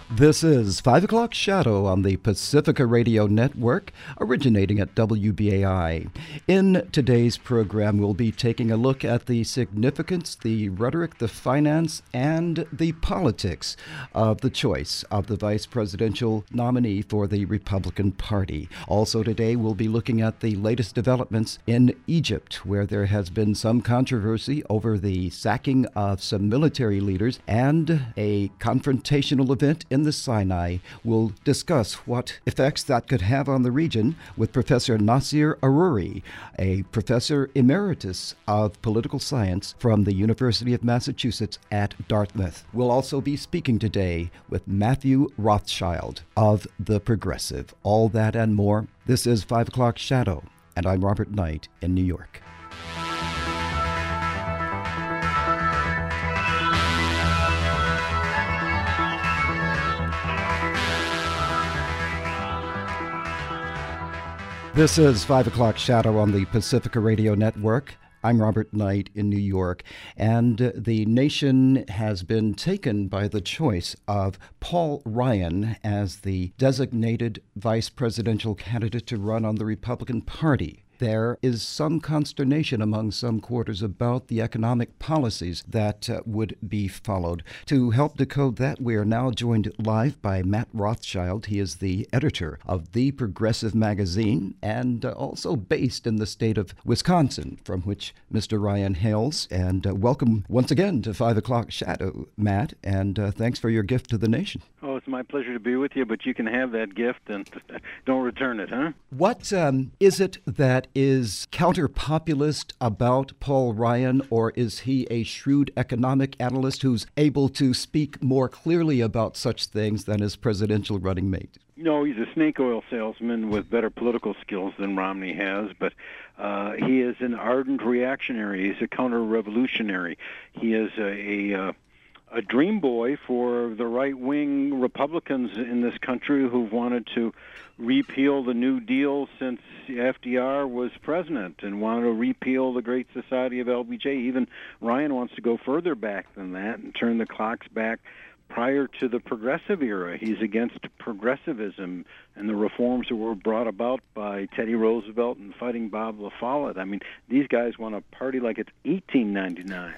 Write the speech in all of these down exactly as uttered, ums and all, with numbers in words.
This is five O'Clock Shadow on the Pacifica Radio Network, originating at W B A I. In today's program, we'll be taking a look at the significance, the rhetoric, the finance, and the politics of the choice of the vice presidential nominee for the Republican Party. Also today, we'll be looking at the latest developments in Egypt, where there has been some controversy over the sacking of some military leaders and a confrontational event in the Sinai. We'll discuss what effects that could have on the region with Professor Nasir Aruri, a professor emeritus of political science from the University of Massachusetts at Dartmouth. We'll also be speaking today with Matthew Rothschild of The Progressive. All that and more. This is five O'Clock Shadow, and I'm Robert Knight in New York. This is five O'Clock Shadow on the Pacifica Radio Network. I'm Robert Knight in New York, and the nation has been taken by the choice of Paul Ryan as the designated vice presidential candidate to run on the Republican Party. There is some consternation among some quarters about the economic policies that uh, would be followed. To help decode that, we are now joined live by Matt Rothschild. He is the editor of The Progressive magazine and uh, also based in the state of Wisconsin, from which Mister Ryan hails. And uh, welcome once again to five O'Clock Shadow, Matt, and uh, thanks for your gift to the nation. Oh, it's my pleasure to be with you, but you can have that gift and don't return it, huh? What um, is it that is counter-populist about Paul Ryan, or is he a shrewd economic analyst who's able to speak more clearly about such things than his presidential running mate? No, he's a snake oil salesman with better political skills than Romney has, but uh, he is an ardent reactionary. He's a counter-revolutionary. He is a... a uh, a dream boy for the right-wing Republicans in this country who've wanted to repeal the New Deal since F D R was president and wanted to repeal the Great Society of L B J. Even Ryan wants to go further back than that and turn the clocks back prior to the progressive era. He's against progressivism and the reforms that were brought about by Teddy Roosevelt and Fighting Bob La Follette. I mean, these guys want to party like it's eighteen ninety-nine.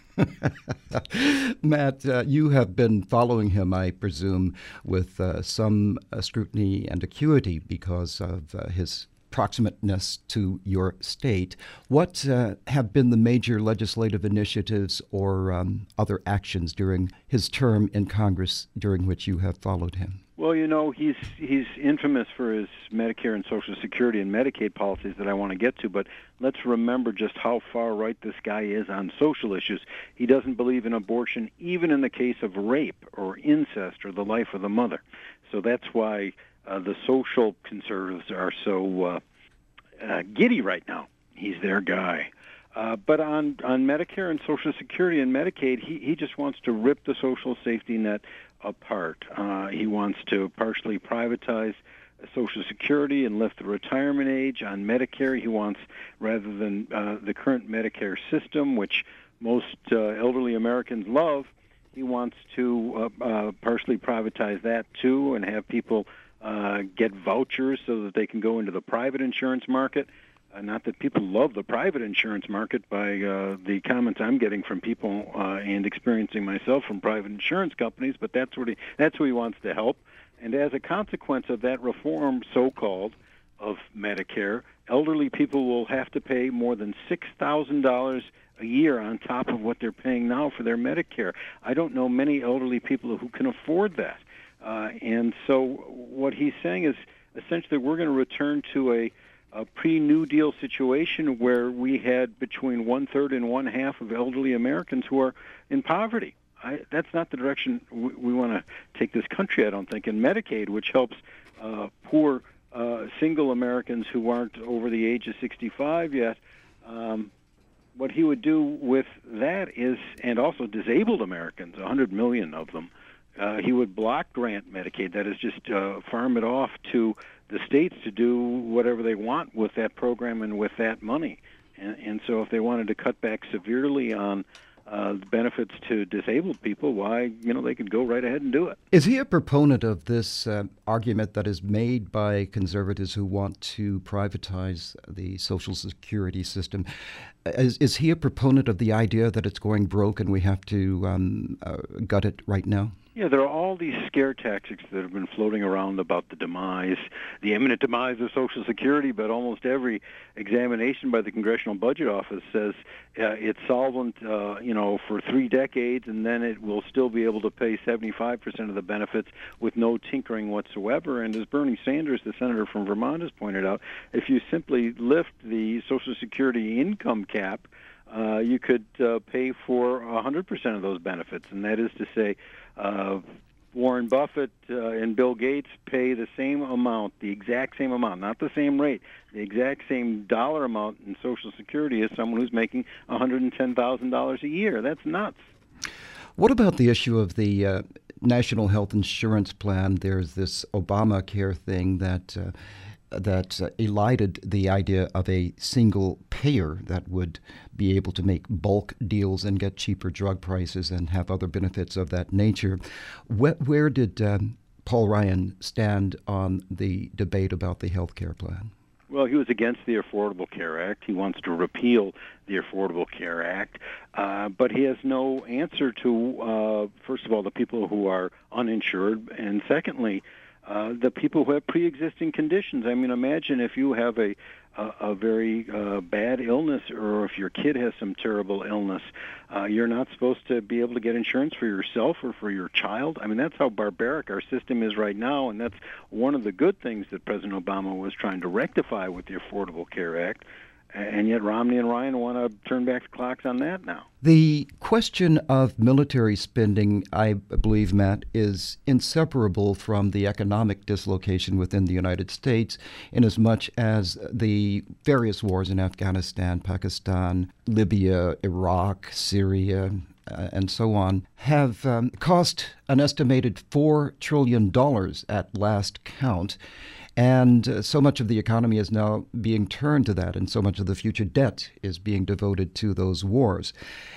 Matt, uh, you have been following him, I presume, with uh, some uh, scrutiny and acuity because of uh, his proximateness to your state. What uh, have been the major legislative initiatives or um, other actions during his term in Congress during which you have followed him? Well, you know, he's he's infamous for his Medicare and Social Security and Medicaid policies that I want to get to, but let's remember just how far right this guy is on social issues. He doesn't believe in abortion, even in the case of rape or incest or the life of the mother. So that's why uh, the social conservatives are so uh, uh, giddy right now. He's their guy. Uh, but on, on Medicare and Social Security and Medicaid, he, he just wants to rip the social safety net apart. Uh, he wants to partially privatize Social Security and lift the retirement age. On Medicare, he wants, rather than uh, the current Medicare system, which most uh, elderly Americans love, he wants to uh, uh, partially privatize that too and have people uh, get vouchers so that they can go into the private insurance market. Uh, not that people love the private insurance market by uh, the comments I'm getting from people uh, and experiencing myself from private insurance companies, but that's what he, that's who he wants to help. And as a consequence of that reform, so-called, of Medicare, elderly people will have to pay more than six thousand dollars a year on top of what they're paying now for their Medicare. I don't know many elderly people who can afford that. Uh, and so what he's saying is essentially we're going to return to a a pre-New Deal situation where we had between one-third and one-half of elderly Americans who are in poverty. I, that's not the direction we, we want to take this country, I don't think. And Medicaid, which helps uh, poor uh, single Americans who aren't over the age of sixty-five yet, um, what he would do with that is, and also disabled Americans, one hundred million of them, uh, he would block grant Medicaid, that is just uh, farm it off to the states to do whatever they want with that program and with that money. And, and so if they wanted to cut back severely on uh, benefits to disabled people, why, you know, they could go right ahead and do it. Is he a proponent of this uh, argument that is made by conservatives who want to privatize the Social Security system? Is, is he a proponent of the idea that it's going broke and we have to um, uh, gut it right now? Yeah, there are all these scare tactics that have been floating around about the demise, the imminent demise of Social Security, but almost every examination by the Congressional Budget Office says uh, it's solvent, uh, you know, for three decades, and then it will still be able to pay seventy-five percent of the benefits with no tinkering whatsoever. And as Bernie Sanders, the senator from Vermont, has pointed out, if you simply lift the Social Security income cap, Uh, you could uh, pay for one hundred percent of those benefits, and that is to say, uh, Warren Buffett uh, and Bill Gates pay the same amount, the exact same amount, not the same rate, the exact same dollar amount in Social Security as someone who's making one hundred ten thousand dollars a year. That's nuts. What about the issue of the uh, National Health Insurance Plan? There's this Obamacare thing that uh, that uh, elided the idea of a single payer that would be able to make bulk deals and get cheaper drug prices and have other benefits of that nature. Where, where did um, Paul Ryan stand on the debate about the health care plan? Well, he was against the Affordable Care Act. He wants to repeal the Affordable Care Act, uh, but he has no answer to, uh, first of all, the people who are uninsured, and secondly, Uh, the people who have pre-existing conditions. I mean, imagine if you have a a, a very uh, bad illness, or if your kid has some terrible illness, uh, you're not supposed to be able to get insurance for yourself or for your child. I mean, that's how barbaric our system is right now, and that's one of the good things that President Obama was trying to rectify with the Affordable Care Act. And yet Romney and Ryan want to turn back the clocks on that now. The question of military spending, I believe, Matt, is inseparable from the economic dislocation within the United States, in as much as the various wars in Afghanistan, Pakistan, Libya, Iraq, Syria, uh, and so on, have um, cost an estimated four trillion dollars at last count. And uh, so much of the economy is now being turned to that, and so much of the future debt is being devoted to those wars.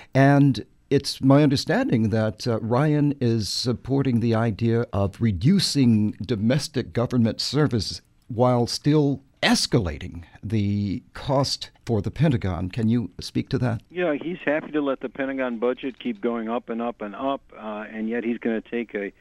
And it's my understanding that uh, Ryan is supporting the idea of reducing domestic government service while still escalating the cost for the Pentagon. Can you speak to that? Yeah, he's happy to let the Pentagon budget keep going up and up and up, uh, and yet he's going to take a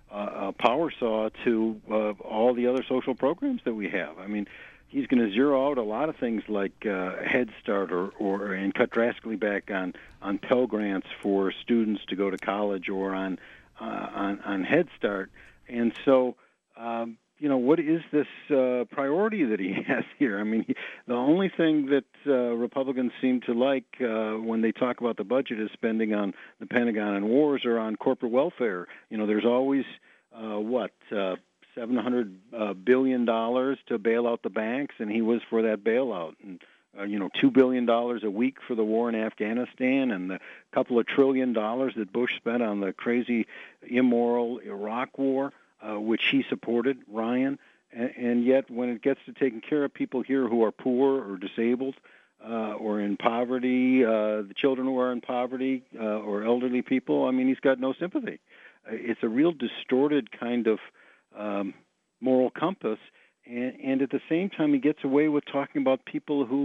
a power saw to uh, all the other social programs that we have. I mean, he's going to zero out a lot of things like uh, Head Start, or, or and cut drastically back on, on Pell Grants for students to go to college, or on uh, on, on Head Start. And so, um, you know, what is this uh, priority that he has here? I mean, he, the only thing that uh, Republicans seem to like uh, when they talk about the budget is spending on the Pentagon and wars, or on corporate welfare. You know, there's always, uh, what, uh, seven hundred billion dollars to bail out the banks, and he was for that bailout. And, uh, you know, two billion dollars a week for the war in Afghanistan, and the couple of trillion dollars that Bush spent on the crazy, immoral Iraq war, Uh, which he supported, Ryan, and, and yet when it gets to taking care of people here who are poor or disabled uh, or in poverty, uh, the children who are in poverty uh, or elderly people, I mean, he's got no sympathy. It's a real distorted kind of um, moral compass, and, and at the same time he gets away with talking about people who,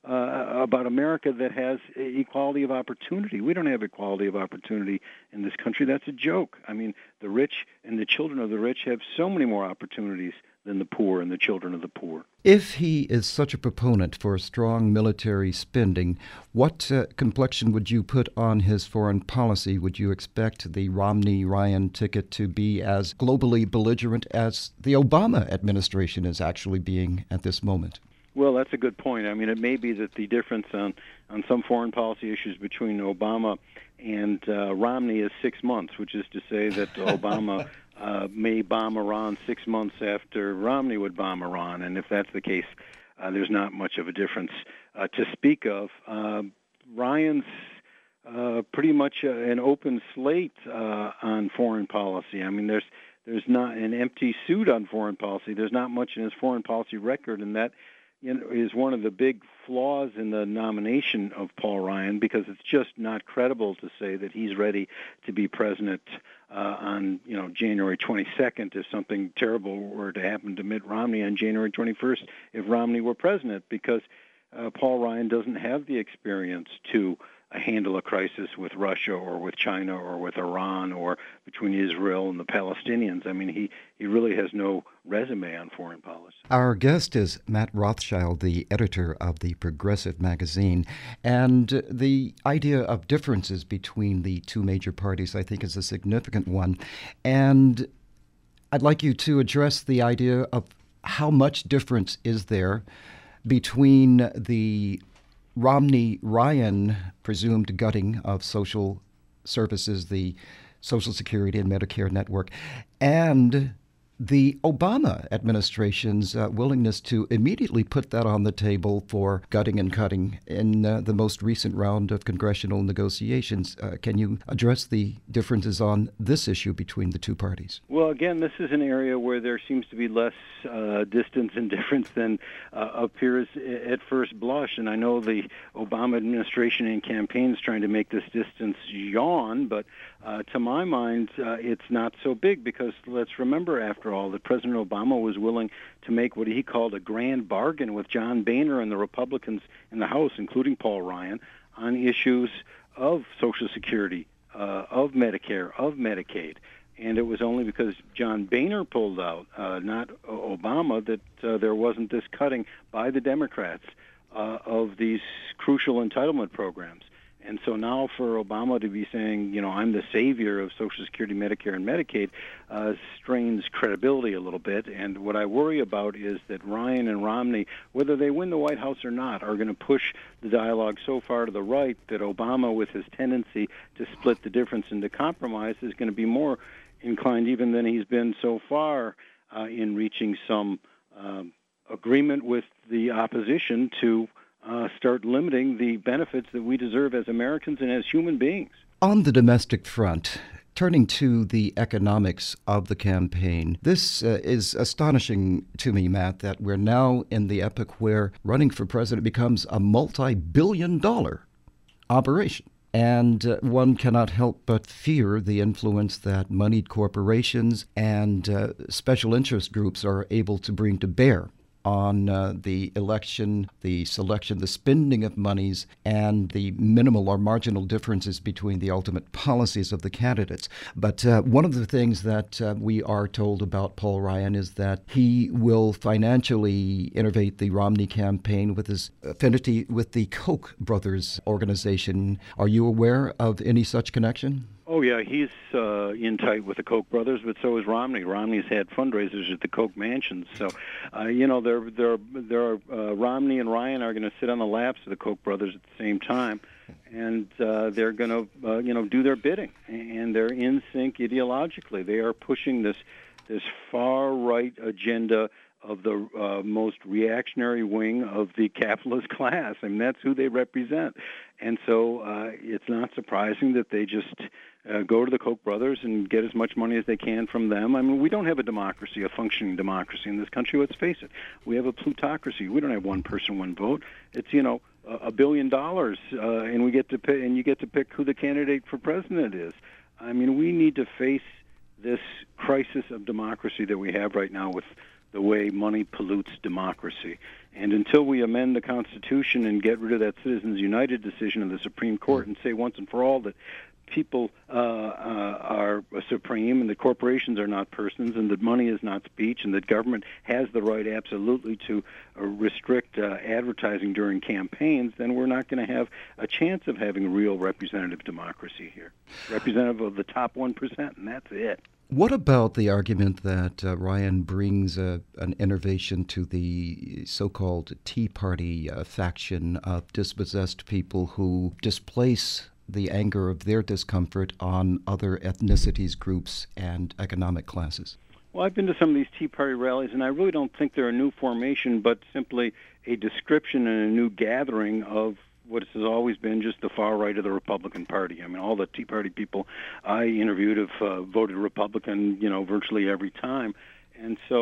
uh, about America that has equality of opportunity. We don't have equality of opportunity in this country. That's a joke. I mean, the rich and the children of the rich have so many more opportunities than the poor and the children of the poor. If he is such a proponent for strong military spending, what uh, complexion would you put on his foreign policy? Would you expect the Romney-Ryan ticket to be as globally belligerent as the Obama administration is actually being at this moment? Well, that's a good point. I mean, it may be that the difference on, on some foreign policy issues between Obama and uh, Romney is six months, which is to say that Obama uh, may bomb Iran six months after Romney would bomb Iran. And if that's the case, uh, there's not much of a difference uh, to speak of. Uh, Ryan's uh, pretty much uh, an open slate uh, on foreign policy. I mean, there's there's not an empty suit on foreign policy. There's not much in his foreign policy record, and that you know, is one of the big flaws in the nomination of Paul Ryan, because it's just not credible to say that he's ready to be president uh, on, you know, January twenty-second if something terrible were to happen to Mitt Romney on January twenty-first if Romney were president, because uh, Paul Ryan doesn't have the experience to uh, handle a crisis with Russia or with China or with Iran or between Israel and the Palestinians. I mean, he, he really has no resume on foreign policy. Our guest is Matt Rothschild, the editor of the Progressive magazine. And the idea of differences between the two major parties, I think, is a significant one. And I'd like you to address the idea of how much difference is there between the Romney-Ryan presumed gutting of social services, the Social Security and Medicare network, and the Obama administration's uh, willingness to immediately put that on the table for gutting and cutting in uh, the most recent round of congressional negotiations. Uh, can you address the differences on this issue between the two parties? Well, again, this is an area where there seems to be less uh, distance and difference than uh, appears at first blush. And I know the Obama administration and campaigns trying to make this distance yawn, but uh, to my mind, uh, it's not so big, because let's remember, after all, that President Obama was willing to make what he called a grand bargain with John Boehner and the Republicans in the House, including Paul Ryan, on issues of Social Security, uh, of Medicare, of Medicaid. And it was only because John Boehner pulled out, uh, not Obama, that uh, there wasn't this cutting by the Democrats uh, of these crucial entitlement programs. And so now for Obama to be saying, you know, I'm the savior of Social Security, Medicare, and Medicaid, uh, strains credibility a little bit. And what I worry about is that Ryan and Romney, whether they win the White House or not, are going to push the dialogue so far to the right that Obama, with his tendency to split the difference into compromise, is going to be more inclined, even than he's been so far, uh, in reaching some um, agreement with the opposition to Uh, start limiting the benefits that we deserve as Americans and as human beings. On the domestic front, turning to the economics of the campaign, this uh, is astonishing to me, Matt, that we're now in the epoch where running for president becomes a multi-billion dollar operation. And uh, one cannot help but fear the influence that moneyed corporations and uh, special interest groups are able to bring to bear on uh, the election, the selection, the spending of monies, and the minimal or marginal differences between the ultimate policies of the candidates. But uh, one of the things that uh, we are told about Paul Ryan is that he will financially innovate the Romney campaign with his affinity with the Koch brothers organization. Are you aware of any such connection? Oh, yeah, he's uh, in tight with the Koch brothers, but so is Romney. Romney's had fundraisers at the Koch mansions. So, uh, you know, there, there, there are, uh, Romney and Ryan are going to sit on the laps of the Koch brothers at the same time, and uh, they're going to, uh, you know, do their bidding. And they're in sync ideologically. They are pushing this, this far-right agenda of the uh, most reactionary wing of the capitalist class. I mean, that's who they represent. And so uh, it's not surprising that they just uh, go to the Koch brothers and get as much money as they can from them. I mean, we don't have a democracy, a functioning democracy in this country. Let's face it. We have a plutocracy. We don't have one person, one vote. It's, you know, a billion dollars, uh, and we get to pay, and you get to pick who the candidate for president is. I mean, we need to face this crisis of democracy that we have right now with the way money pollutes democracy. And until we amend the Constitution and get rid of that Citizens United decision of the Supreme Court and say once and for all that people uh, uh, are supreme and that corporations are not persons and that money is not speech and that government has the right absolutely to uh, restrict uh, advertising during campaigns, then we're not going to have a chance of having real representative democracy here. Representative of the top one percent, and that's it. What about the argument that uh, Ryan brings a, an innovation to the so-called Tea Party uh, faction of dispossessed people who displace the anger of their discomfort on other ethnicities, groups, and economic classes? Well, I've been to some of these Tea Party rallies, and I really don't think they're a new formation, but simply a description and a new gathering of what has always been just the far right of the Republican Party. I mean, all the Tea Party people I interviewed have uh, voted Republican, you know, virtually every time. And so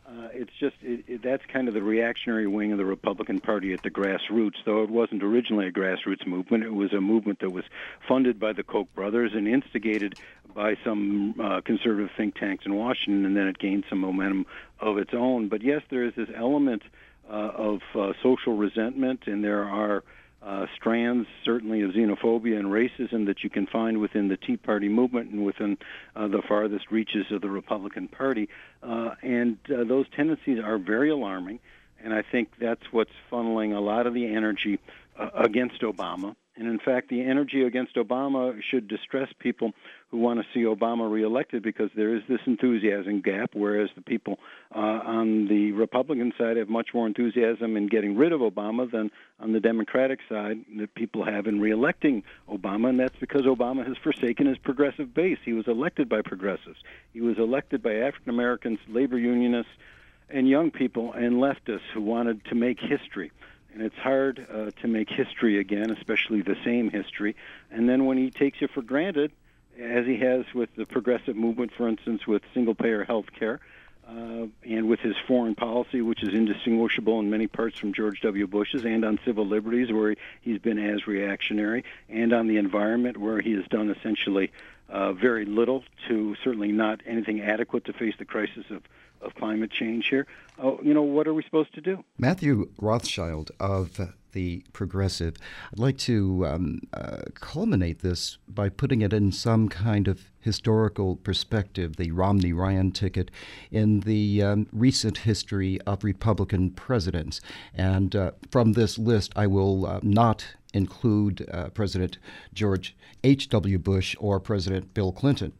Uh, it's just it, it, that's kind of the reactionary wing of the Republican Party at the grassroots, though it wasn't originally a grassroots movement. It was a movement that was funded by the Koch brothers and instigated by some uh, conservative think tanks in Washington, and then it gained some momentum of its own. But yes, there is this element uh, of uh, social resentment, and there are Uh, strands, certainly, of xenophobia and racism that you can find within the Tea Party movement and within uh, the farthest reaches of the Republican Party. Uh, and uh, those tendencies are very alarming, and I think that's what's funneling a lot of the energy uh, against Obama. And in fact, the energy against Obama should distress people who want to see Obama reelected, because there is this enthusiasm gap, whereas the people uh, on the Republican side have much more enthusiasm in getting rid of Obama than on the Democratic side that people have in reelecting Obama, and that's because Obama has forsaken his progressive base. He was elected by progressives. He was elected by African Americans, labor unionists, and young people and leftists who wanted to make history. And it's hard uh, to make history again, especially the same history. And then when he takes you for granted, as he has with the progressive movement, for instance, with single-payer health care, uh, and with his foreign policy, which is indistinguishable in many parts from George W. Bush's, and on civil liberties, where he's been as reactionary, and on the environment, where he has done essentially uh, very little to, certainly not anything adequate to face the crisis of of climate change here. Oh, you know, what are we supposed to do? Matthew Rothschild of the Progressive, I'd like to um, uh, culminate this by putting it in some kind of historical perspective, the Romney-Ryan ticket, in the um, recent history of Republican presidents. And uh, from this list, I will uh, not include uh, President George H W. Bush or President Bill Clinton.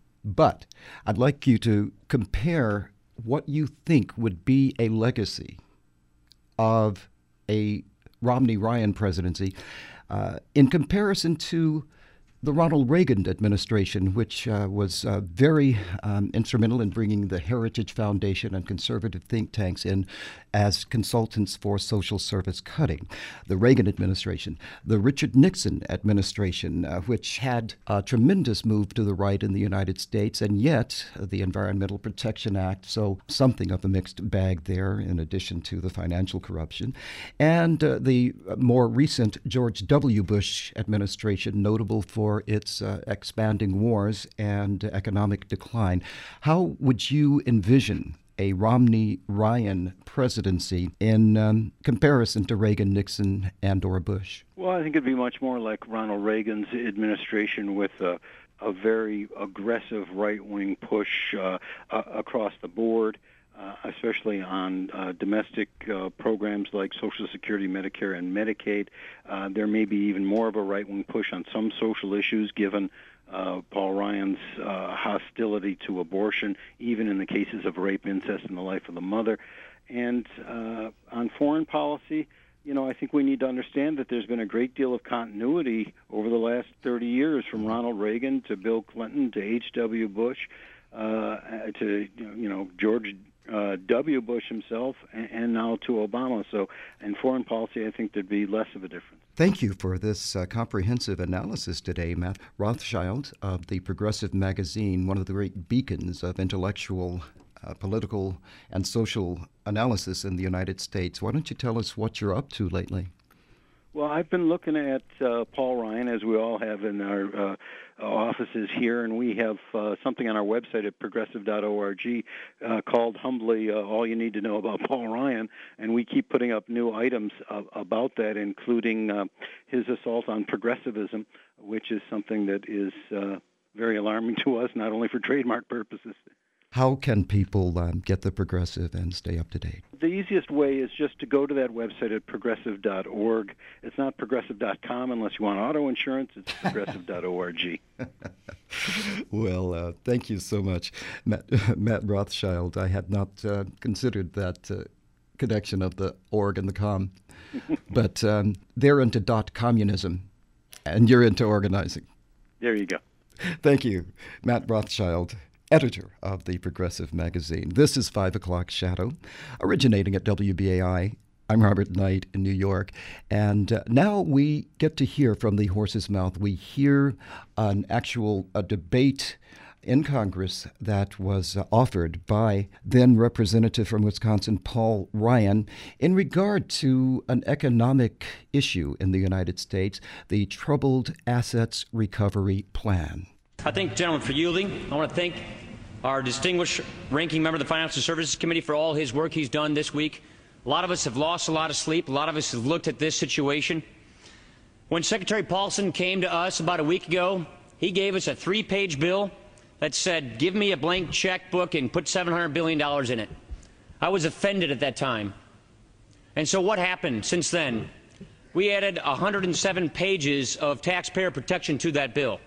But I'd like you to compare what you think would be a legacy of a Romney-Ryan presidency uh, in comparison to the Ronald Reagan administration, which uh, was uh, very um, instrumental in bringing the Heritage Foundation and conservative think tanks in as consultants for social service cutting. The Reagan administration, the Richard Nixon administration, uh, which had a tremendous move to the right in the United States, and yet uh, the Environmental Protection Act, so something of a mixed bag there in addition to the financial corruption. And uh, the more recent George W. Bush administration, notable for its uh, expanding wars and economic decline. How would you envision a Romney-Ryan presidency in um, comparison to Reagan, Nixon, and or Bush? Well, I think it'd be much more like Ronald Reagan's administration, with a, a very aggressive right-wing push uh, uh, across the board, uh, especially on uh, domestic uh, programs like Social Security, Medicare, and Medicaid. Uh, there may be even more of a right-wing push on some social issues, given Uh, Paul Ryan's uh, hostility to abortion, even in the cases of rape, incest, and the life of the mother. And uh, on foreign policy, you know, I think we need to understand that there's been a great deal of continuity over the last thirty years, from Ronald Reagan to Bill Clinton to H W. Bush uh, to, you know, George uh, W. Bush himself, and, and now to Obama. So in foreign policy, I think there'd be less of a difference. Thank you for this uh, comprehensive analysis today, Matt Rothschild of the Progressive Magazine, one of the great beacons of intellectual, uh, political, and social analysis in the United States. Why don't you tell us what you're up to lately? Well, I've been looking at uh, Paul Ryan, as we all have in our uh, offices here, and we have uh, something on our website at progressive dot org uh, called humbly uh, All You Need to Know About Paul Ryan, and we keep putting up new items uh, about that, including uh, his assault on progressivism, which is something that is uh, very alarming to us, not only for trademark purposes. How can people um, get the Progressive and stay up to date? The easiest way is just to go to that website at progressive dot org. It's not progressive dot com unless you want auto insurance. It's progressive dot org. Well, uh, thank you so much, Matt, Matt Rothschild. I had not uh, considered that uh, connection of the org and the com. But um, they're into dot communism, and you're into organizing. There you go. Thank you, Matt Rothschild, editor of the Progressive Magazine. This is five o'clock Shadow, originating at W B A I. I'm Robert Knight in New York. And uh, now we get to hear from the horse's mouth. We hear an actual a debate in Congress that was uh, offered by then Representative from Wisconsin Paul Ryan in regard to an economic issue in the United States, the Troubled Assets Recovery Plan. I thank the gentleman for yielding. I want to thank our distinguished ranking member of the Financial Services Committee for all his work he's done this week. A lot of us have lost a lot of sleep. A lot of us have looked at this situation. When Secretary Paulson came to us about a week ago, he gave us a three-page bill that said, give me a blank checkbook and put seven hundred billion dollars in it. I was offended at that time. And so what happened since then? We added one hundred seven pages of taxpayer protection to that bill.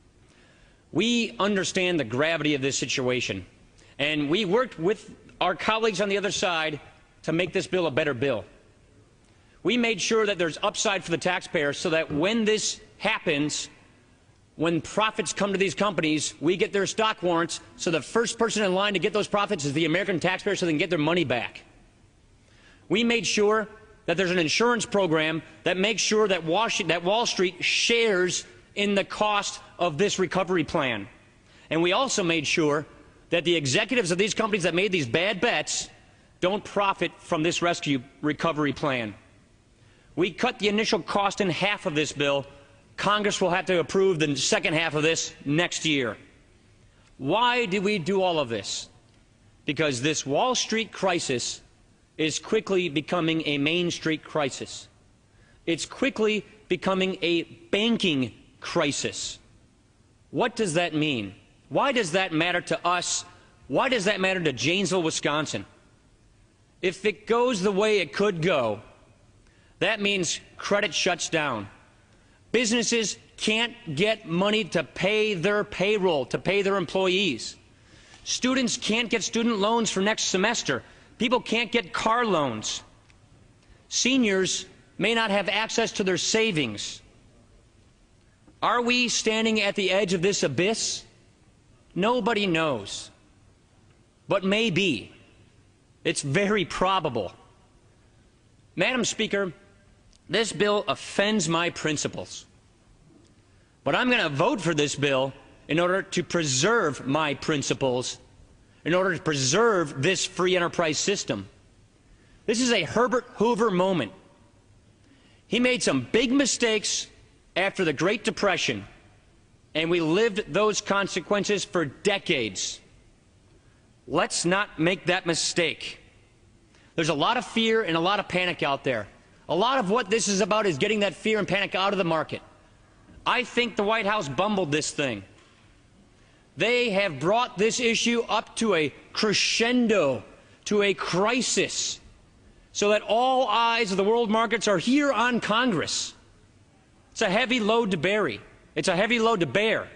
We understand the gravity of this situation, and we worked with our colleagues on the other side to make this bill a better bill. We made sure that there's upside for the taxpayer so that when this happens, when profits come to these companies, we get their stock warrants, so the first person in line to get those profits is the American taxpayer so they can get their money back. We made sure that there's an insurance program that makes sure that Wall Street shares in the cost of this recovery plan. And we also made sure that the executives of these companies that made these bad bets don't profit from this rescue recovery plan. We cut the initial cost in half of this bill. Congress will have to approve the second half of this next year. Why did we do all of this? Because this Wall Street crisis is quickly becoming a Main Street crisis. It's quickly becoming a banking crisis. What does that mean? Why does that matter to us? Why does that matter to Janesville, Wisconsin? If it goes the way it could go, that means credit shuts down. Businesses can't get money to pay their payroll, to pay their employees. Students can't get student loans for next semester. People can't get car loans. Seniors may not have access to their savings. Are we standing at the edge of this abyss? Nobody knows. But maybe. It's very probable. Madam Speaker, this bill offends my principles. But I'm going to vote for this bill in order to preserve my principles, in order to preserve this free enterprise system. This is a Herbert Hoover moment. He made some big mistakes after the Great Depression, and we lived those consequences for decades. Let's not make that mistake. There's a lot of fear and a lot of panic out there. A lot of what this is about is getting that fear and panic out of the market. I think the White House bumbled this thing. They have brought this issue up to a crescendo, to a crisis, so that all eyes of the world markets are here on Congress. It's a heavy load to bury. It's a heavy load to bear.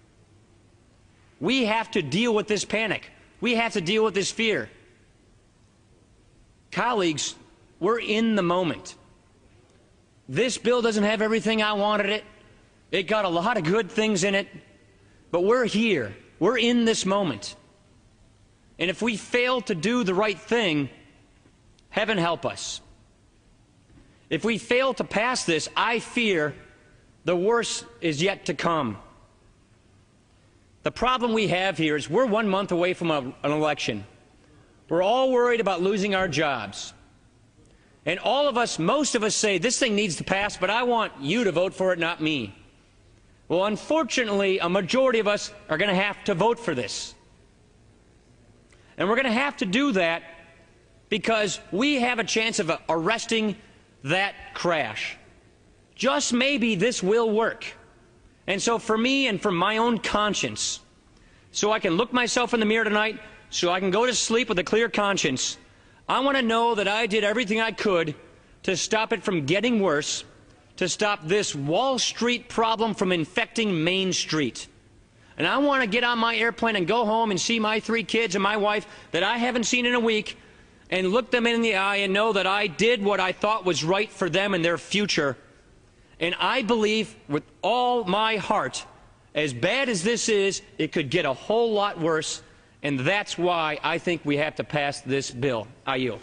We have to deal with this panic. We have to deal with this fear. Colleagues, we're in the moment. This bill doesn't have everything I wanted it. It got a lot of good things in it. But we're here. We're in this moment. And if we fail to do the right thing, heaven help us. If we fail to pass this, I fear the worst is yet to come. The problem we have here is we're one month away from a, an election. We're all worried about losing our jobs. And all of us, most of us say, this thing needs to pass, but I want you to vote for it, not me. Well, unfortunately, a majority of us are going to have to vote for this. And we're going to have to do that because we have a chance of arresting that crash. Just maybe this will work. And so for me and for my own conscience, so I can look myself in the mirror tonight, so I can go to sleep with a clear conscience, I want to know that I did everything I could to stop it from getting worse, to stop this Wall Street problem from infecting Main Street. And I want to get on my airplane and go home and see my three kids and my wife that I haven't seen in a week and look them in the eye and know that I did what I thought was right for them and their future. And I believe with all my heart, as bad as this is, it could get a whole lot worse. And that's why I think we have to pass this bill. I yield.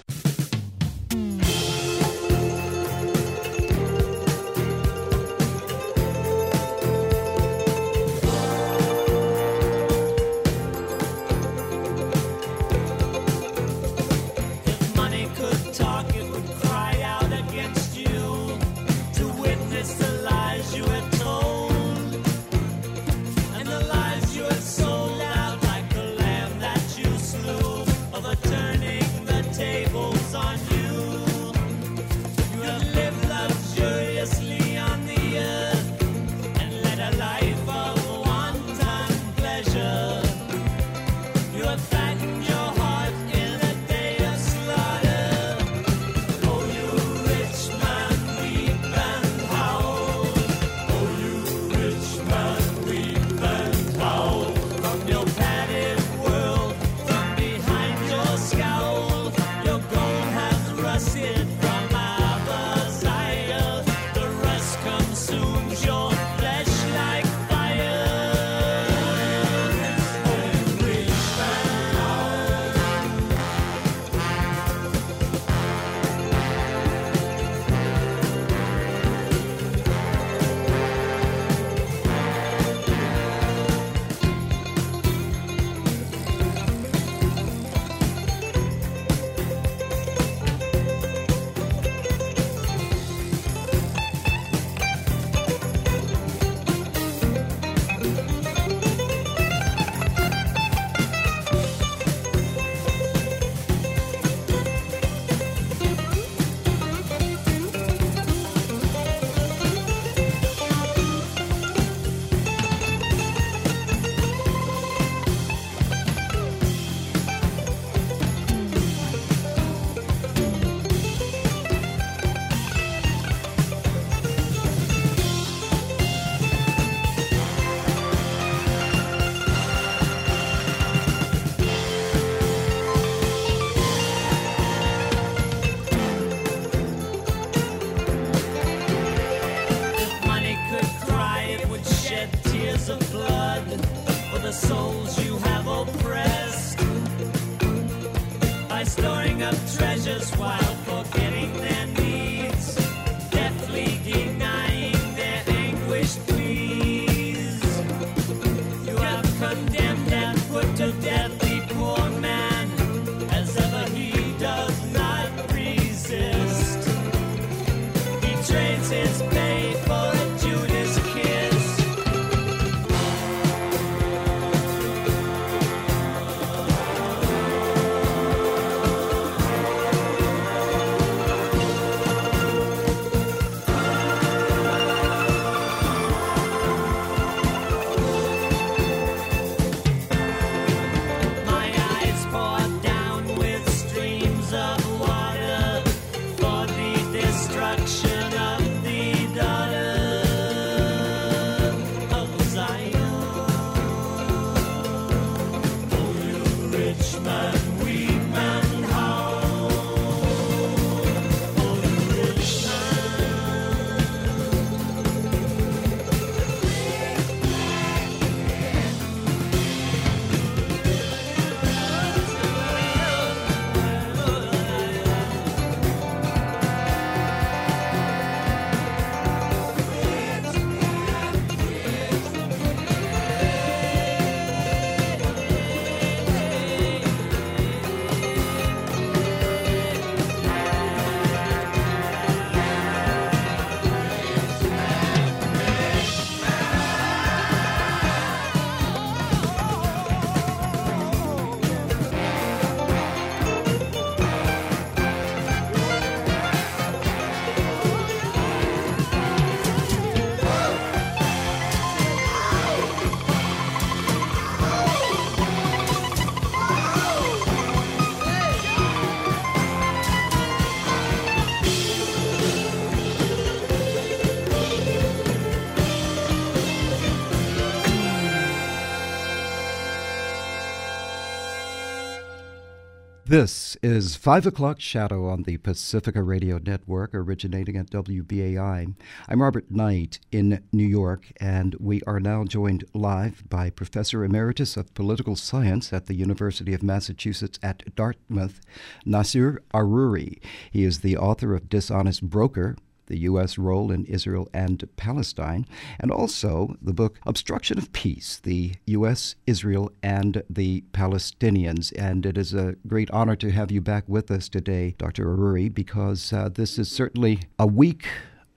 This is five O'Clock Shadow on the Pacifica Radio Network, originating at W B A I. I'm Robert Knight in New York, and we are now joined live by Professor Emeritus of Political Science at the University of Massachusetts at Dartmouth, Nasir Aruri. He is the author of Dishonest Broker, the U S Role in Israel and Palestine, and also the book Obstruction of Peace, the U S, Israel, and the Palestinians. And it is a great honor to have you back with us today, Doctor Aruri, because uh, this is certainly a week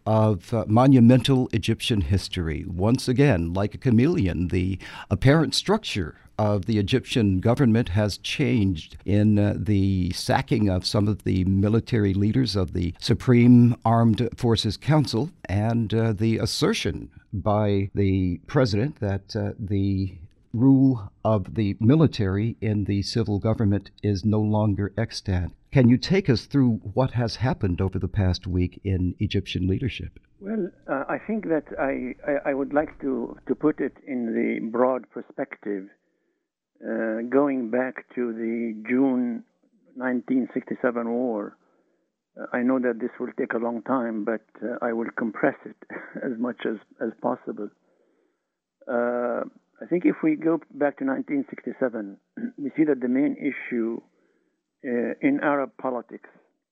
of uh, monumental Egyptian history. Once again, like a chameleon, the apparent structure of the Egyptian government has changed in uh, the sacking of some of the military leaders of the Supreme Armed Forces Council, and uh, the assertion by the president that uh, the rule of the military in the civil government is no longer extant. Can you take us through what has happened over the past week in Egyptian leadership? Well, uh, I think that I, I, I would like to, to put it in the broad perspective, uh, going back to the June nineteen sixty-seven war. Uh, I know that this will take a long time, but uh, I will compress it as much as, as possible. Uh, I think if we go back to nineteen sixty-seven, we see that the main issue uh, in Arab politics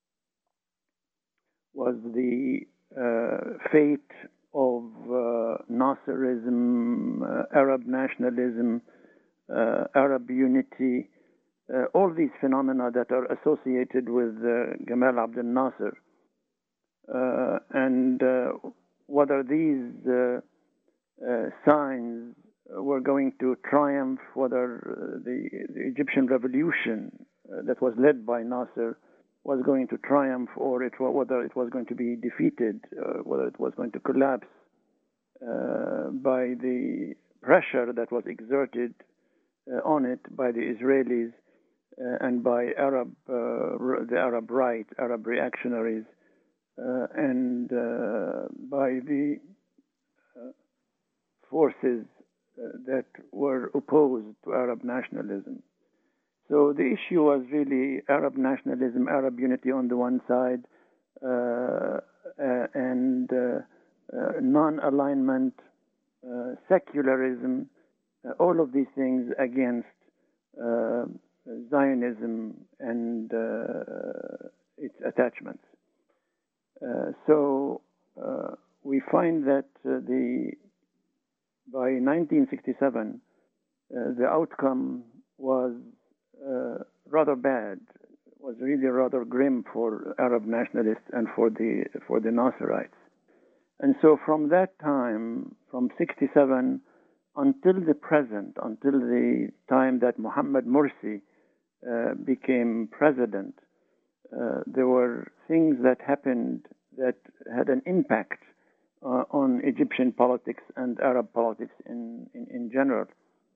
was the uh, fate of uh, Nasserism, uh, Arab nationalism, uh, Arab unity, uh, all these phenomena that are associated with uh, Gamal Abdel Nasser. Uh, and uh, whether these uh, uh, signs were going to triumph, whether uh, the, the Egyptian revolution uh, that was led by Nasser was going to triumph, or it, whether it was going to be defeated, uh, whether it was going to collapse uh, by the pressure that was exerted uh, on it by the Israelis uh, and by Arab, uh, the Arab right, Arab reactionaries, uh, and uh, by the uh, forces uh, that were opposed to Arab nationalism. So the issue was really Arab nationalism, Arab unity on the one side, uh, uh, and uh, uh, non-alignment, uh, secularism, uh, all of these things against uh, Zionism and uh, its attachments. Uh, so uh, we find that uh, the by nineteen sixty-seven, uh, the outcome was Uh, rather bad, was really rather grim for Arab nationalists and for the for the Nasserites. And so from that time, from sixty-seven until the present, until the time that Mohammed Morsi uh, became president, uh, there were things that happened that had an impact uh, on Egyptian politics and Arab politics in, in, in general.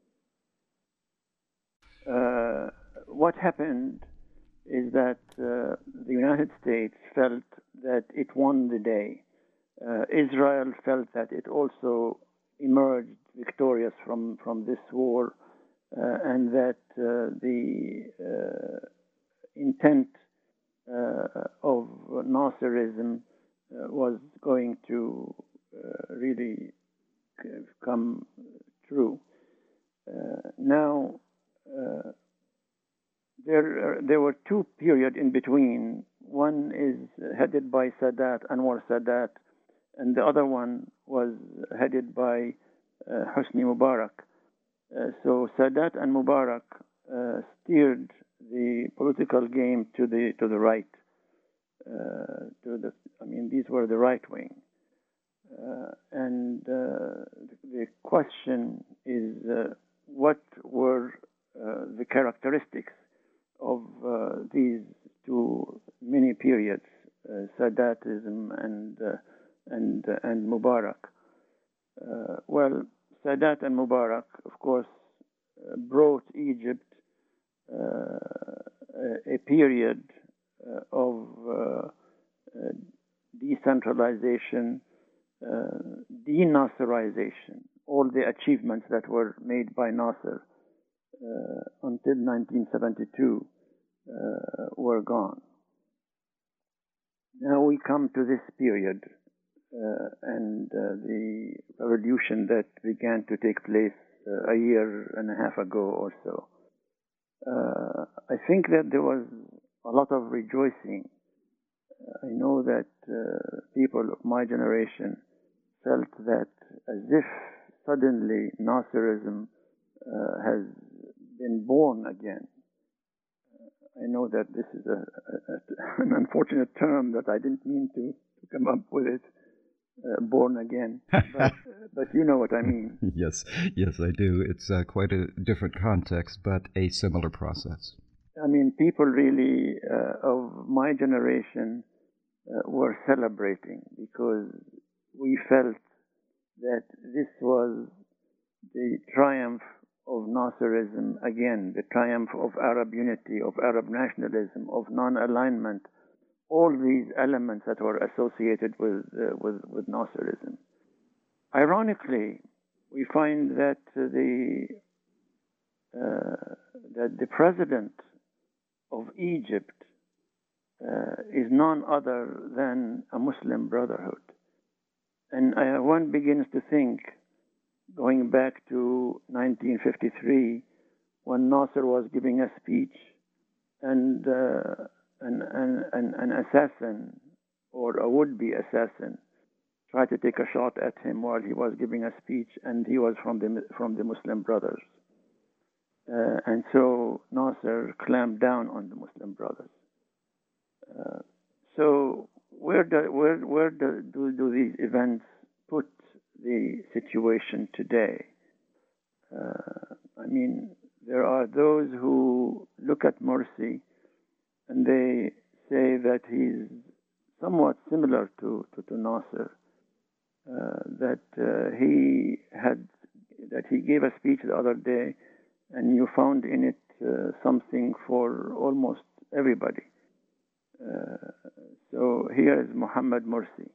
Uh, what happened is that uh, the United States felt that it won the day. Uh, Israel felt that it also emerged victorious from, from this war, uh, and that uh, the uh, intent uh, of Nasserism uh, was going to uh, really come true. Uh, now, Uh, there, uh, there were two periods in between. One is headed by Sadat, Anwar Sadat, and the other one was headed by uh, Hosni Mubarak. Uh, so Sadat and Mubarak uh, steered the political game to the to the right. Uh, to the, I mean, these were the right wing. Uh, and uh, the question is, uh, what were Uh, the characteristics of uh, these two mini periods, uh, Sadatism and uh, and uh, and Mubarak. Uh, well, Sadat and Mubarak, of course, uh, brought Egypt uh, a, a period uh, of uh, uh, decentralization, uh, denasserization, all the achievements that were made by Nasser Uh, until nineteen seventy-two uh, were gone. Now we come to this period uh, and uh, the revolution that began to take place uh, a year and a half ago or so. Uh, I think that there was a lot of rejoicing. I know that uh, people of my generation felt that as if suddenly Nasserism uh, has been born again. I know that this is a, a, an unfortunate term that I didn't mean to, to come up with it, uh, born again, but, but you know what I mean. Yes, yes, I do. It's uh, quite a different context, but a similar process. I mean, people really uh, of my generation uh, were celebrating because we felt that this was the triumph of Nasserism, again, the triumph of Arab unity, of Arab nationalism, of non-alignment, all these elements that were associated with, uh, with, with Nasserism. Ironically, we find that uh, the, uh, that the president of Egypt uh, is none other than a Muslim Brotherhood. And uh, one begins to think, going back to nineteen fifty-three, when Nasser was giving a speech and uh, an, an, an, an assassin or a would-be assassin tried to take a shot at him while he was giving a speech, and he was from the, from the Muslim Brothers. Uh, and so Nasser clamped down on the Muslim Brothers. Uh, so where, do, where, where do, do, do these events put the situation today? Uh, I mean, there are those who look at Morsi and they say that he's somewhat similar to, to, to Nasser, uh, that uh, he had, that he gave a speech the other day and you found in it uh, something for almost everybody. Uh, so here is Mohammed Morsi,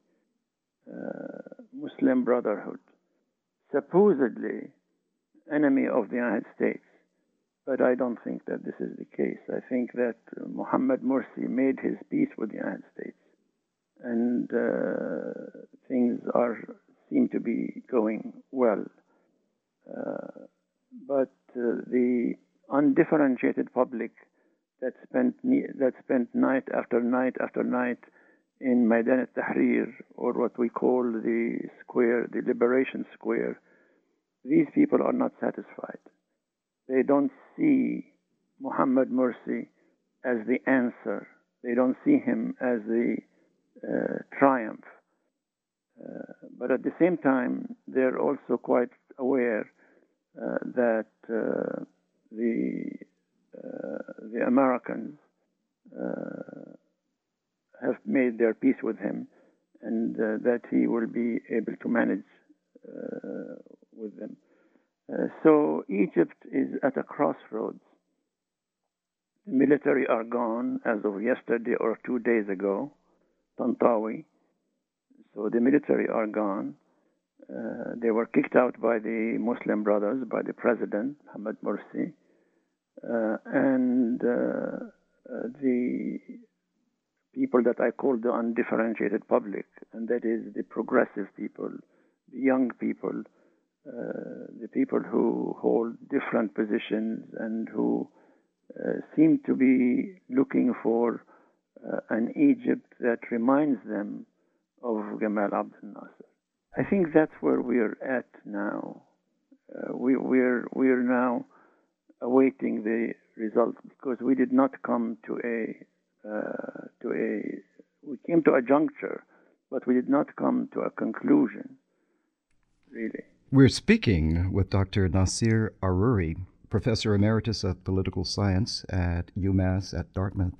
uh, Muslim Brotherhood, supposedly enemy of the United States. But I don't think that this is the case. I think that Mohammed Morsi made his peace with the United States, and uh, things are seem to be going well. Uh, but uh, the undifferentiated public that spent that spent night after night after night in Maidan al-Tahrir, or what we call the square, the Liberation Square, these people are not satisfied. They don't see Mohammed Morsi as the answer. They don't see him as the uh, triumph. Uh, but at the same time, they're also quite aware uh, that uh, the uh, the Americans uh, have made their peace with him, and uh, that he will be able to manage uh, with them. Uh, so Egypt is at a crossroads. The military are gone as of yesterday or two days ago, Tantawi. So the military are gone. Uh, they were kicked out by the Muslim Brothers, by the president, Mohammed Morsi. Uh, and uh, uh, the people that I call the undifferentiated public, and that is the progressive people, the young people, uh, the people who hold different positions and who uh, seem to be looking for uh, an Egypt that reminds them of Gamal Abdel Nasser. I think that's where we're at now. Uh, we, we're, we're now awaiting the results, because we did not come to a uh, to a we came to a juncture, but we did not come to a conclusion, really. We're speaking with Doctor Nasir Aruri, Professor Emeritus of Political Science at UMass at Dartmouth.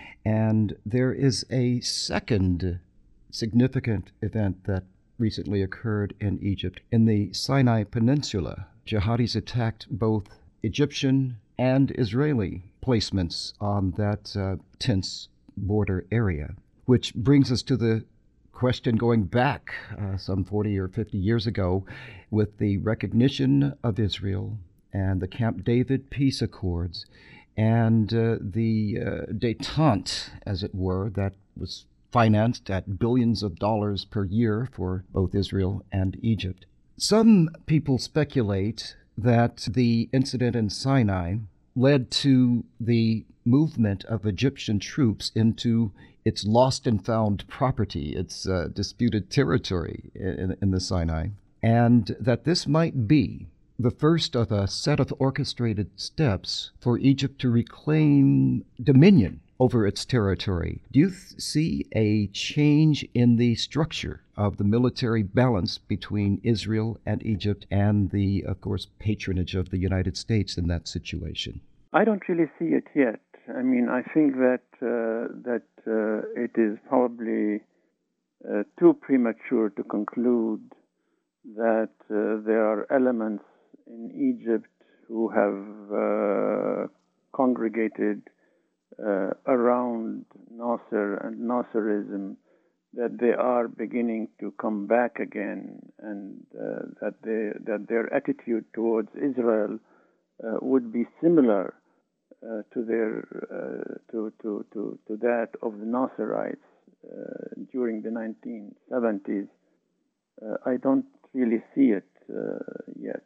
And there is a second significant event that recently occurred in Egypt. In the Sinai Peninsula, jihadis attacked both Egyptian and Israeli placements on that uh, tense border area, which brings us to the question going back uh, some forty or fifty years ago with the recognition of Israel and the Camp David peace accords and uh, the uh, détente, as it were, that was financed at billions of dollars per year for both Israel and Egypt. Some people speculate that the incident in Sinai led to the movement of Egyptian troops into its lost and found property, its uh, disputed territory in, in the Sinai, and that this might be the first of a set of orchestrated steps for Egypt to reclaim dominion over its territory. Do you th- see a change in the structure of the military balance between Israel and Egypt and the, of course, patronage of the United States in that situation? I don't really see it yet. I mean, I think that uh, that uh, it is probably uh, too premature to conclude that uh, there are elements in Egypt who have uh, congregated uh, around Nasser and Nasserism, that they are beginning to come back again, and uh, that they, that their attitude towards Israel uh, would be similar uh, to their uh, to, to to to that of the Nasserites uh, during the nineteen seventies. Uh, I don't really see it uh, yet.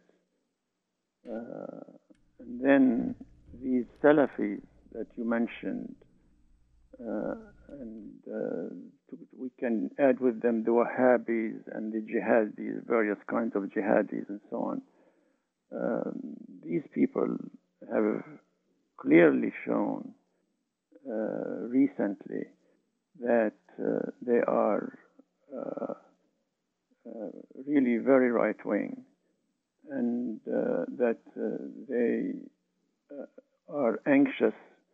Uh, and then these Salafis that you mentioned, uh, and uh, we can add with them the Wahhabis and the Jihadis, various kinds of Jihadis and so on. Um, these people have clearly shown uh, recently that uh, they are uh, uh, really very right-wing, and uh, that uh, they uh, are anxious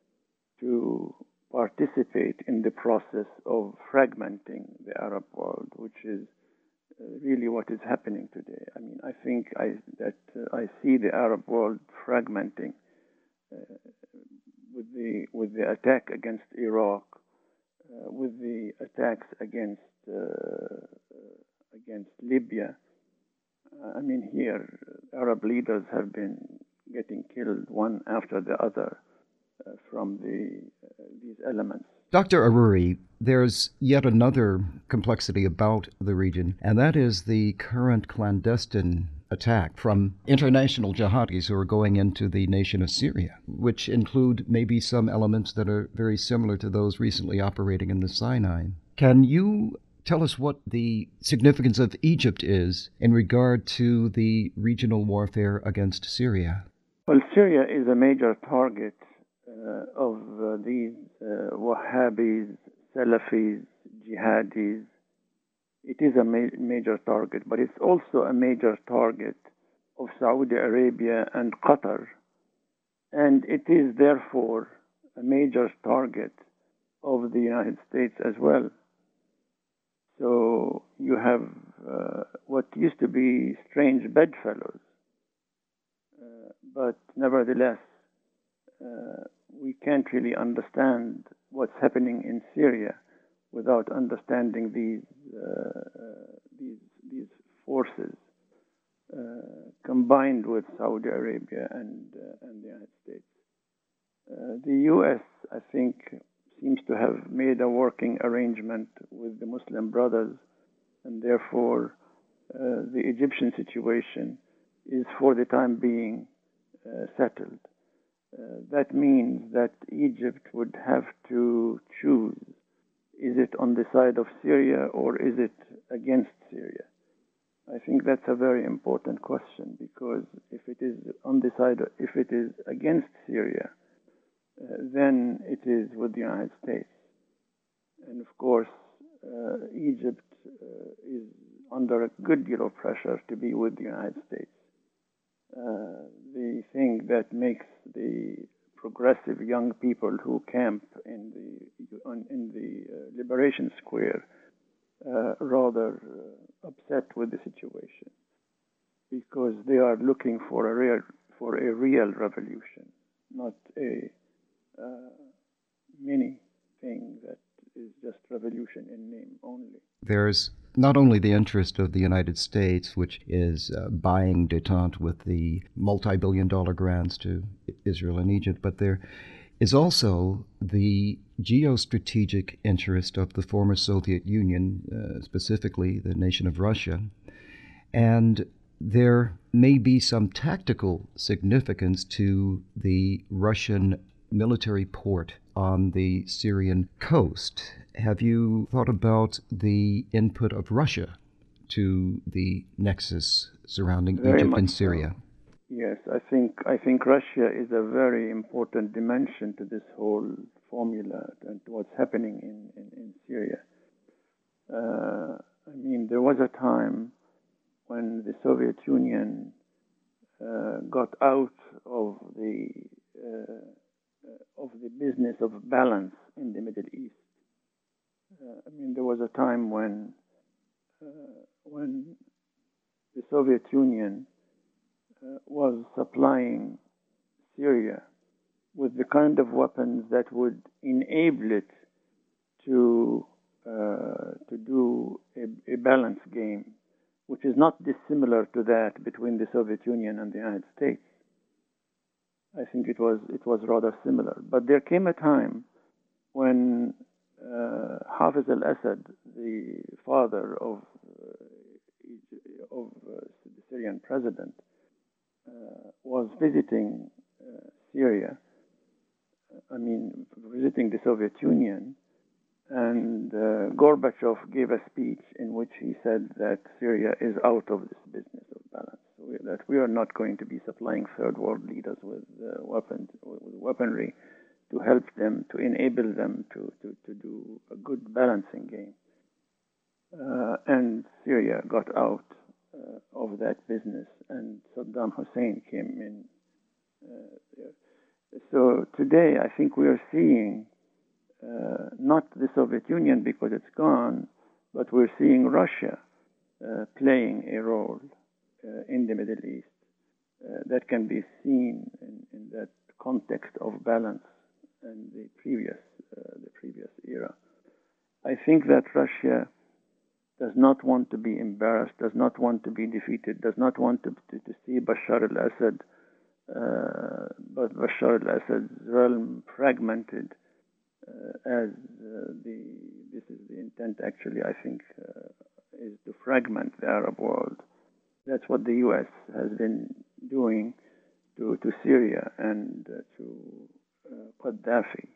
to participate in the process of fragmenting the Arab world, which is uh, really what is happening today. I mean, I think I, that uh, I see the Arab world fragmenting uh, with the with the attack against Iraq, uh, with the attacks against uh, against Libya. Uh, I mean, here Arab leaders have been getting killed one after the other uh, from the uh, these elements. Doctor Aruri, there's yet another complexity about the region, and that is the current clandestine attack from international jihadis who are going into the nation of Syria, which include maybe some elements that are very similar to those recently operating in the Sinai. Can you tell us what the significance of Egypt is in regard to the regional warfare against Syria? Well, Syria is a major target uh, of uh, these uh, Wahhabis, Salafis, Jihadis. It is a ma- major target, but it's also a major target of Saudi Arabia and Qatar. And it is therefore a major target of the United States as well. So you have uh, what used to be strange bedfellows, uh, but nevertheless, uh, we can't really understand what's happening in Syria without understanding these uh, these these forces uh, combined with Saudi Arabia and uh, and the United States. Uh, the U S, I think, seems to have made a working arrangement with the Muslim Brothers, and therefore uh, the Egyptian situation is for the time being uh, settled. Uh, that means that Egypt would have to choose, is it on the side of Syria or is it against Syria? I think that's a very important question, because if it is on the side, of, if it is against Syria, uh, then it is with the United States. And of course, uh, Egypt uh, is under a good deal of pressure to be with the United States. Uh, the thing that makes the progressive young people who camp in the on, in the uh, Liberation Square uh, rather uh, upset with the situation, because they are looking for a real for a real revolution, not a uh, mini thing that is just revolution in name only. There's not only the interest of the United States, which is uh, buying détente with the multi-billion dollar grants to Israel and Egypt, but there is also the geostrategic interest of the former Soviet Union, uh, specifically the nation of Russia. And there may be some tactical significance to the Russian military port on the Syrian coast. Have you thought about the input of Russia to the nexus surrounding Very Egypt much and Syria? So. Yes, I think I think Russia is a very important dimension to this whole formula and what's happening in, in, in Syria. Uh, I mean, there was a time when the Soviet Union uh, got out of the uh, of the business of balance in the Middle East. Uh, I mean, there was a time when uh, when the Soviet Union uh, was supplying Syria with the kind of weapons that would enable it to uh, to do a, a balanced game, which is not dissimilar to that between the Soviet Union and the United States. I think it was it was rather similar. But there came a time when uh, Hafez al-Assad, the father of uh, of uh, the Syrian president, uh, was visiting uh, Syria. I mean, visiting the Soviet Union, and uh, Gorbachev gave a speech in which he said that Syria is out of this business of balance. We, that we are not going to be supplying third world leaders with uh, weapons, with weaponry, to help them, to enable them to, to, to do a good balancing game. Uh, and Syria got out uh, of that business, and Saddam Hussein came in. Uh, so today, I think we are seeing uh, not the Soviet Union because it's gone, but we're seeing Russia uh, playing a role uh, in the Middle East uh, that can be seen in, in that context of balance and the previous uh, the previous era. I think that Russia does not want to be embarrassed, does not want to be defeated, does not want to, to, to see Bashar al-Assad, uh, but Bashar al-Assad's realm fragmented uh, as uh, the, this is the intent actually, I think, uh, is to fragment the Arab world. That's what the U S has been doing to, to Syria and uh, to uh, Gaddafi.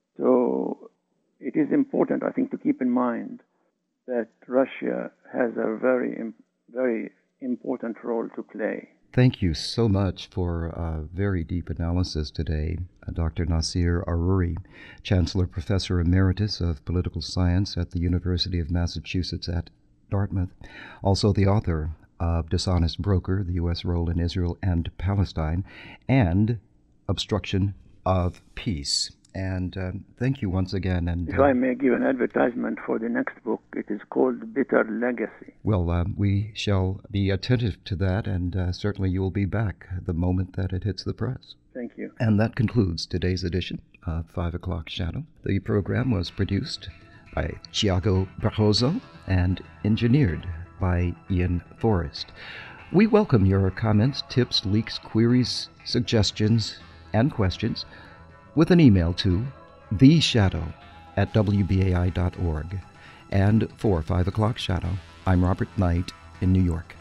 So it is important, I think, to keep in mind that Russia has a very, very important role to play. Thank you so much for a very deep analysis today, uh, Doctor Nasir Aruri, Chancellor Professor Emeritus of Political Science at the University of Massachusetts at Dartmouth, also the author of Dishonest Broker, the U S Role in Israel and Palestine, and Obstruction of Peace. And um, thank you once again. And if uh, I may give an advertisement for the next book, it is called Bitter Legacy. Well, uh, we shall be attentive to that, and uh, certainly you will be back the moment that it hits the press. Thank you. And that concludes today's edition of Five O'Clock Shadow. The program was produced by Thiago Barroso and engineered by Ian Forrest. We welcome your comments, tips, leaks, queries, suggestions, and questions with an email to the shadow at w b a i dot org. And for Five O'Clock Shadow, I'm Robert Knight in New York.